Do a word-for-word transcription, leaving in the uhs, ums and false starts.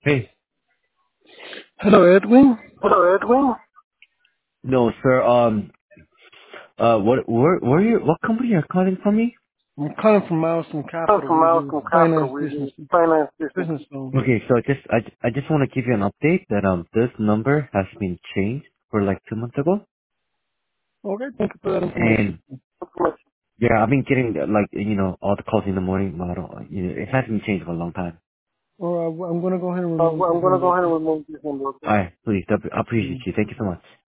Hey. Hello, Edwin. Hello, Edwin. No, sir. Um. Uh. What? Where? Where are you? What company are calling from me? I'm calling from Milestone I'm Capital. from We do Milestone finance Capital. We business, do finance business. business loans. Okay. So I just I I just want to give you an update that um this number has been changed for like two months ago, Okay, thank you for that information. and yeah, I've been getting uh, like you know all the calls in the morning. But I don't. You know, it hasn't been changed for a long time. All right, well, I'm going to go ahead and Uh, remove well, this I'm gonna number. go ahead and Okay? remove this number. Okay? All right. Please. I appreciate Mm. you. Thank you so much.